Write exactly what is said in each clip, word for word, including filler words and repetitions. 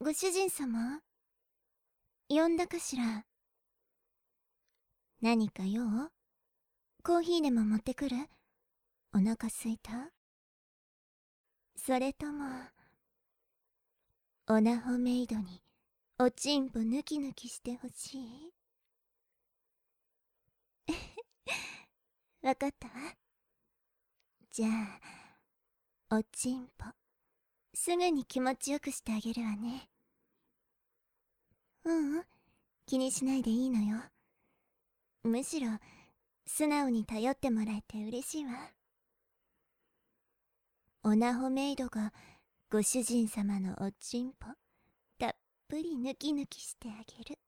ご主人様、呼んだかしら。何か用？コーヒーでも持ってくる？お腹すいた？それとも、オナホメイドにおちんぽヌキヌキしてほしい？わかったわ。じゃあ、おちんぽ、すぐに気持ちよくしてあげるわね。ううん、気にしないでいいのよ。むしろ、素直に頼ってもらえて嬉しいわ。オナホメイドがご主人様のおちんぽ、たっぷりヌキヌキしてあげる。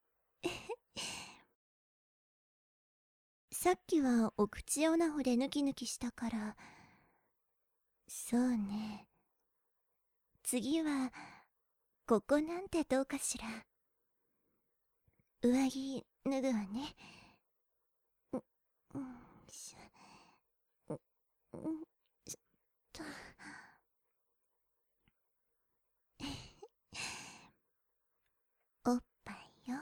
さっきはお口オナホでヌキヌキしたから、そうね。次は、ここなんてどうかしら。上着脱ぐわね。う、うんしょ、う、うんしょっと。おっぱいよ。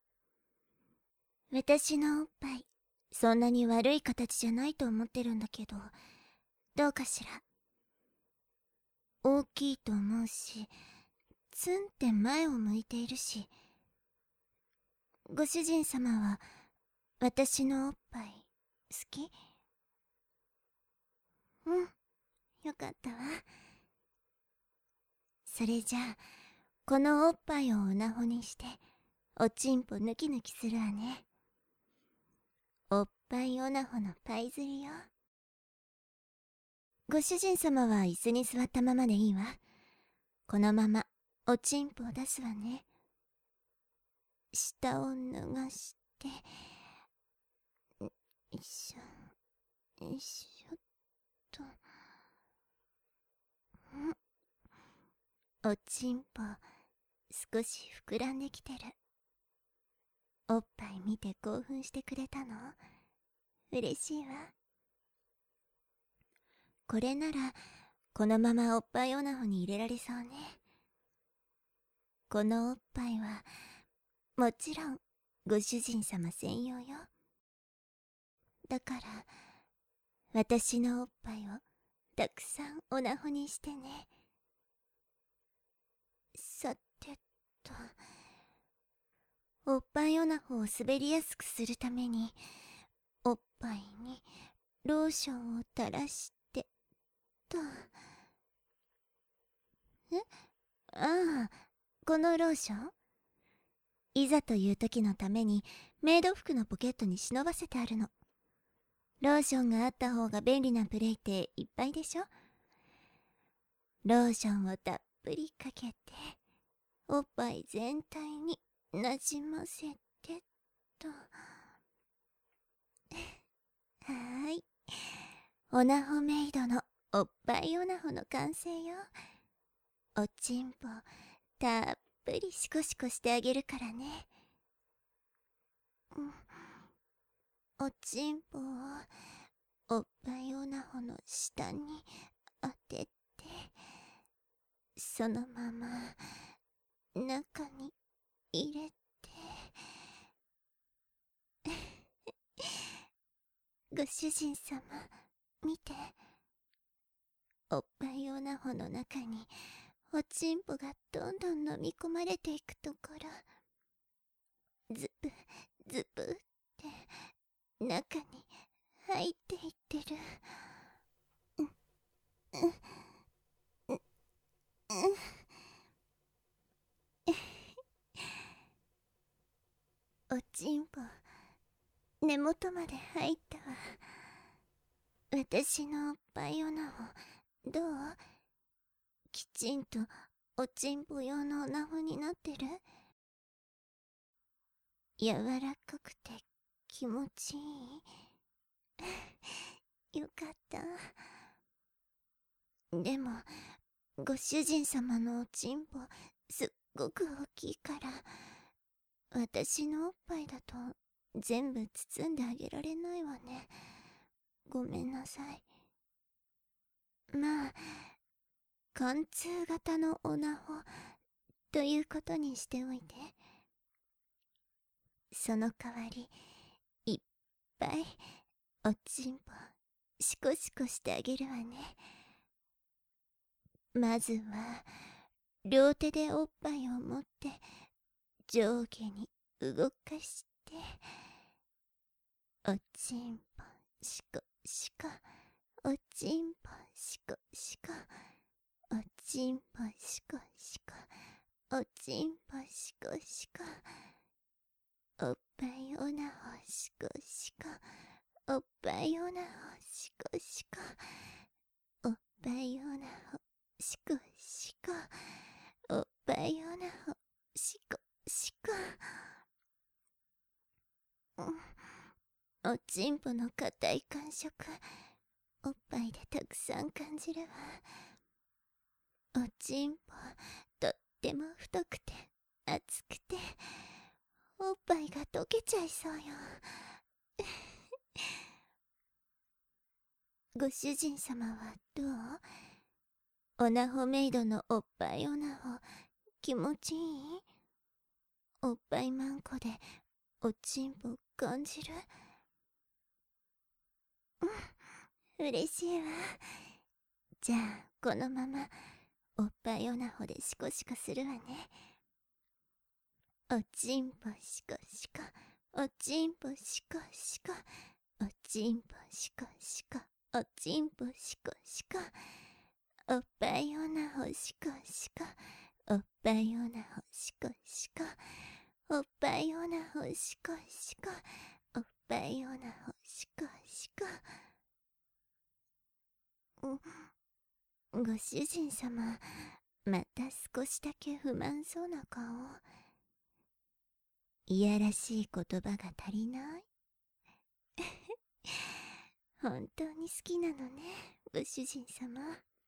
私のおっぱい、そんなに悪い形じゃないと思ってるんだけど、どうかしら。大きいと思うし、ツンって前を向いているし。ご主人様は私のおっぱい好き？うん、よかったわ。それじゃあ、このおっぱいをオナホにしておちんぽヌキヌキするわね。おっぱいオナホのパイ釣りよ。ご主人様は椅子に座ったままでいいわ。このままおちんぽを出すわね。下を脱がして、よいしょよいしょっと。んおちんぽ少し膨らんできてる。おっぱい見て興奮してくれたの？嬉しいわ。これならこのままおっぱいオナホに入れられそうね。このおっぱいはもちろんご主人様専用よ。だから私のおっぱいをたくさんオナホにしてね。さてと、おっぱいオナホを滑りやすくするためにおっぱいにローションを垂らしてと。え？ああ、このローション？いざという時のためにメイド服のポケットに忍ばせてあるの。ローションがあった方が便利なプレイっていっぱいでしょ？ローションをたっぷりかけておっぱい全体になじませてと。はーい、オナホメイドのおっぱいオナホの完成よ。おちんぽたっぷりシコシコしてあげるからね。うん、おちんぽをおっぱいオナホの下に当てて、そのまま中に入れて。ご主人様、見て。おっぱいオナホの中におちんぽがどんどん飲み込まれていくところ。ズプズプって中に入っていってる。うんうんうんうん。おちんぽ根元まで入ったわ。私のおっぱいオナホどう？きちんとおちんぽ用のオナホになってる？柔らかくて気持ちいい。よかった。でもご主人様のおちんぽすっごく大きいから私のおっぱいだと全部包んであげられないわね。ごめんなさい。まあ貫通型のオナホっということにしておいて。その代わり、いっぱいおちんぽシコシコしてあげるわね。まずは両手でおっぱいを持って上下に動かして、おちんぽシコシコ、おちんぽシコシコ、おちんぽシコシコ、おちんぽシコシコ、おっぱいオナホシコシコ、おっぱいオナホシコシコ、おっぱいオナホシコシコ、おっぱいオナホシコシコ。おちんぽの硬い感触、おっぱいでたくさん感じるわ。おちんぽとっても太くて熱くて、おっぱいが溶けちゃいそうよ。ご主人様はどう？オナホメイドのおっぱいオナホ気持ちいい？おっぱいマンコでおちんぽ感じる？うん、嬉しいわ。じゃあこのままおっぱいオナホでシコシコするわね。おちんぽシコシコ、おちんぽシコシコ、おちんぽシコシコ、おちんぽシコシコ、おっぱいオナホシコシコ、おっぱいオナホシコシコ、おっぱいオナホシコシコ、おっぱいオナホシコシコ。ご主人様、また少しだけ不満そうな顔。いやらしい言葉が足りない？本当に好きなのね、ご主人様。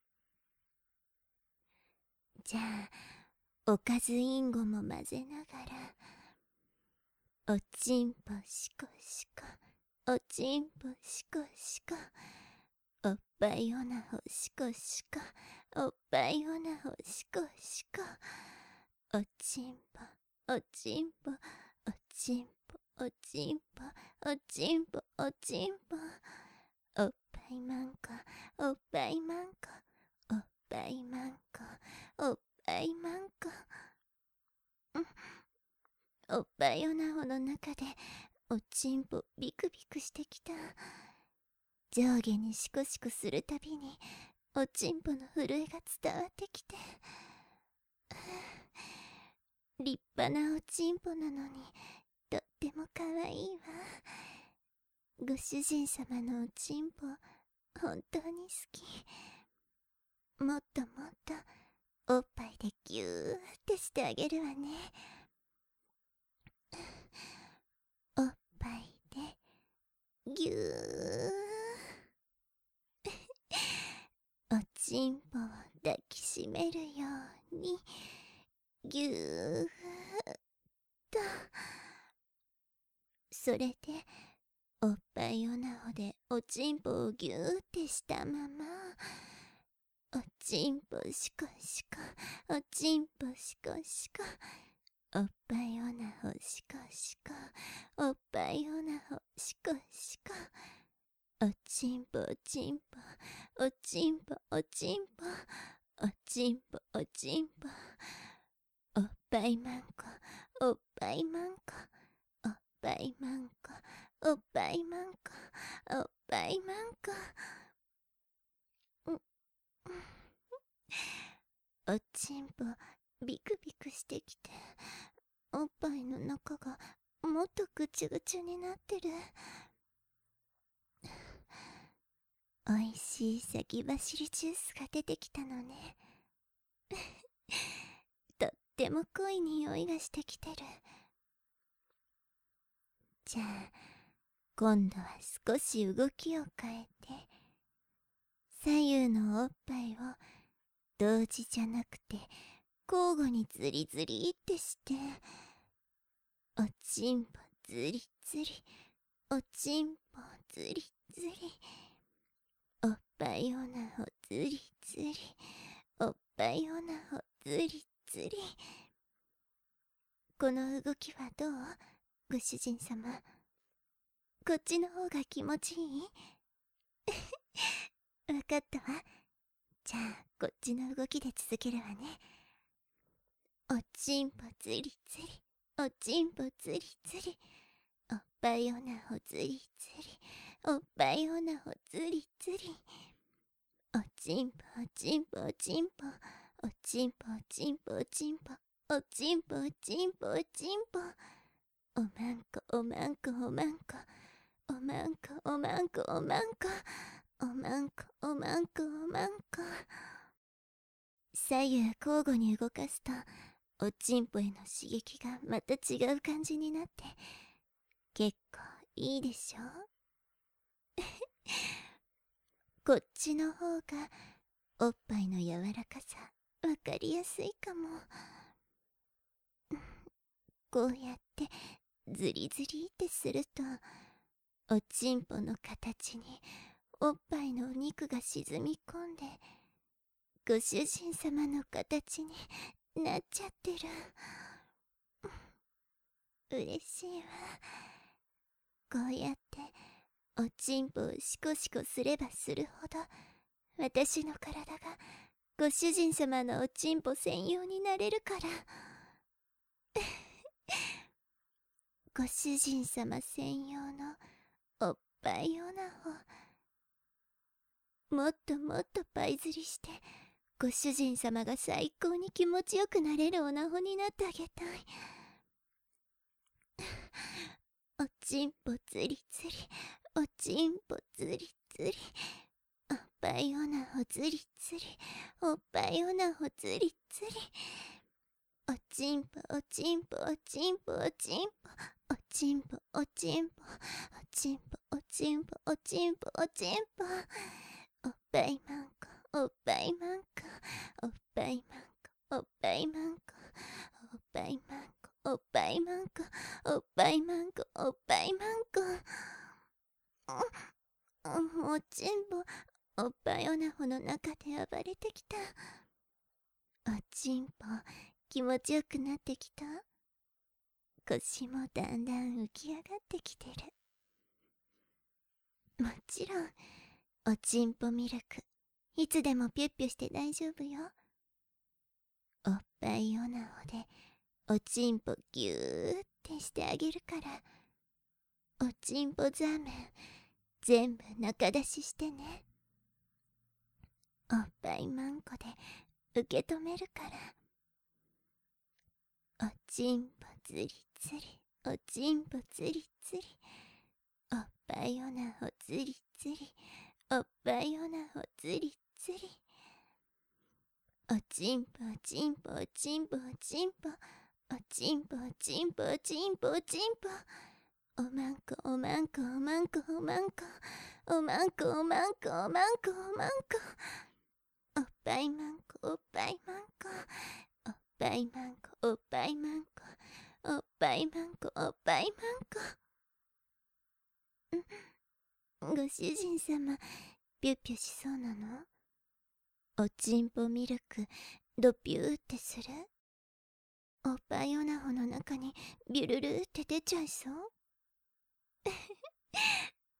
じゃあおかずインゴも混ぜながら、おちんぽシコシコ、おちんぽシコシコ、おっぱいオナホシコシコ、おっぱいオナホシコシコ、おちんぽおちんぽおちんぽおちんぽおちんぽおちんぽ、おっぱいマンコおっぱいマンコおっぱいマンコおっぱいマンコ。おっぱいオナホの中でおちんぽビクビクしてきた。上下にシコシコするたびにおちんぽの震えが伝わってきて、立派なおちんぽなのにとってもかわいいわ。ご主人様のおちんぽ本当に好き。もっともっとおっぱいでギューってしてあげるわね。おっぱいでギューおちんぽを抱きしめるようにぎゅーっと。それでおっぱいオナホでおちんぽをぎゅーってしたまま、おちんぽシコシコ、おちんぽシコシコ、おっぱいオナホシコシコ、おっぱいオナホシコシコ、おちんぽおちんぽおちんぽおちんぽおちんぽおちんぽ、おっぱいマンコおっぱいマンコおっぱいマンコおっぱいマンコおっぱいマンコ。おちんぽビクビクしてきて、おっぱいの中がもっとぐちゅぐちゅになってる。おいしい先走りジュースが出てきたのね。とっても濃い匂いがしてきてる。じゃあ今度は少し動きを変えて、左右のおっぱいを同時じゃなくて交互にズリズリってして、おちんぽズリズリ、おちんぽズリズリ、おっぱいオナホズリズリ、おっぱいオナホズリズリ、 この動きはどう？ご主人様。こっちの方が気持ちいい？わかったわ。じゃあこっちの動きで続けるわね。おちんぽつりつり、おちんぽつりつり、おっぱいおなほつりつり、おっぱいおなほつりつり、おちんぽおちんぽおちんぽ、おちんぽおちんぽおちんぽ、おちんぽおちんぽおちんぽ、おまんこおまんこおまんこ、おまんこおまんこおまんこ、おまんこおまんこおまんこ。左右交互に動かすとおちんぽへの刺激がまた違う感じになって結構いいでしょ。こっちの方がおっぱいの柔らかさわかりやすいかも。こうやってズリズリってするとおちんぽの形におっぱいのお肉が沈み込んでご主人様の形になっちゃってる。嬉しいわ。こうやっておちんぽをシコシコすればするほど私の体がご主人様のおちんぽ専用になれるから。ご主人様専用のおっぱいオナホ、もっともっとパイ釣りしてご主人様が最高に気持ちよくなれるオナホになってあげたい。おちんぽつりつり、おちんぽつりつり、おっぱいオナホつりつり、おっぱいオナホつりつり、おちんぽおちんぽおちんぽおちんぽおちんぽおちんぽおちんぽおちんぽおちんぽおちんぽ、おっぱいマンコおっぱいマンコおっぱいマンコおっぱいマンコおっぱいマンコおっぱいマンコおっぱいマンコおっぱいマンコ、おちんぽおっぱいオナホの中で暴れてきた。おちんぽ気持ちよくなってきた。腰もだんだん浮き上がってきてる。もちろんおちんぽミルクいつでもピュッピュして大丈夫よ。おっぱいオナホでおちんぽぎゅーってしてあげるから、おちんぽザーメン全部中出ししてね。おっぱいマンコで受け止めるから。おちんぽつりつり、おちんぽつりつり、おっぱいオナホつりつり、おっぱいオナホつりつり、おちんぽおちんぽおちんぽおちんぽおちんぽおちんぽおちんぽおちんぽ、おまんこおまんこおまんこおまんこおまんこおまんこおまんこおまんこ、おっぱいマンコおっぱいマンコおっぱいマンコおっぱいマンコおっぱいマンコおっぱいマンコ。ご主人様ピュッピュしそうなの？おちんぽミルクドピューってする？おっぱいオナホの中にビュルルって出ちゃいそう？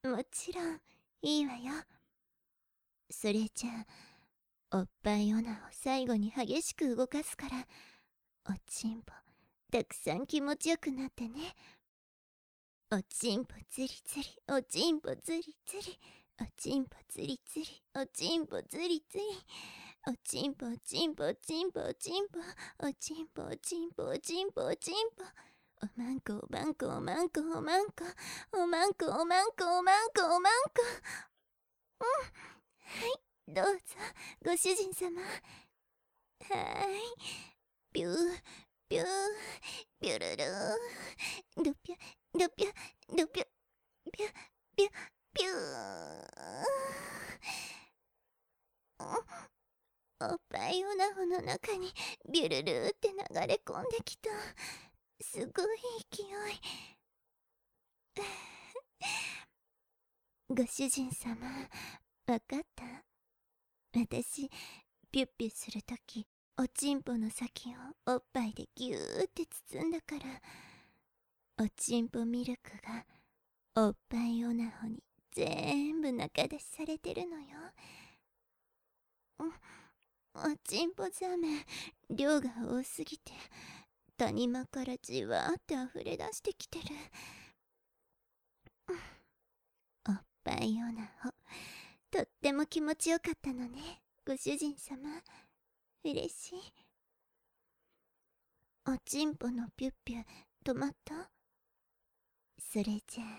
もちろんいいわよ。それじゃあおっぱいオナホ最後に激しく動かすから、おちんぽたくさん気持ちよくなってね。おちんぽつりつり、おちんぽつりつり、おちんぽつりつり、おちんぽつりつり、おちんぽおちんぽおちんぽおちんぽおちんぽおちんぽおちんぽおちんぽ、おまんこおまんこおまんこおまんこおまんこおまんこおまんこおまんこ。うん、はい、どうぞご主人様。はーい、ピューピューピュルルー、ドピュドピュドピュピュピュピュー。おっぱいオナホの中にビュルルーって流れ込んできた。すごい勢い。ご主人様わかった？私ピュッピュするときおちんぽの先をおっぱいでぎゅーって包んだから、おちんぽミルクがおっぱいオナホに全部中出しされてるのよ。おちんぽザメ量が多すぎて谷間からじわーって溢れ出してきてる。おっぱいオナホとっても気持ちよかったのね、ご主人様。嬉しい。おちんぽのピュッピュ止まった？それじゃ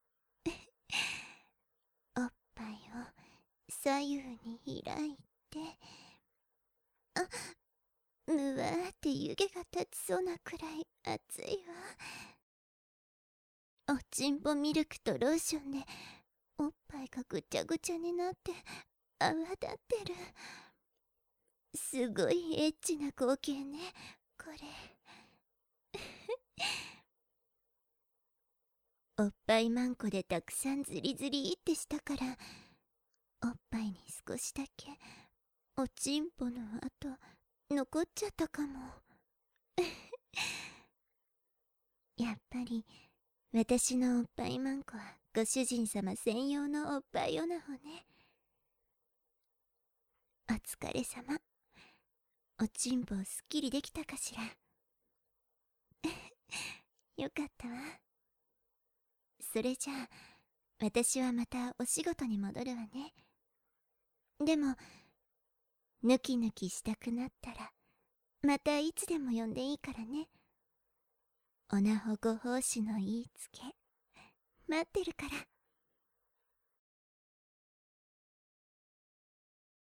あおっぱいを左右に開いて、あ、うわーって湯気が立ちそうなくらい熱いわ。おちんぽミルクとローションでおっぱいがぐちゃぐちゃになって泡立ってる。すごいエッチな光景ね、これ。おっぱいマンコでたくさんズリズリってしたから、おっぱいに少しだけおちんぽの跡残っちゃったかも。やっぱり私のおっぱいマンコはご主人様専用のおっぱいオナホね。お疲れ様。おちんぽをすっきりできたかしら。よかったわ。それじゃあ私はまたお仕事に戻るわね。でもヌキヌキしたくなったらまたいつでも呼んでいいからね。オナホご奉仕の言いつけ待ってるから。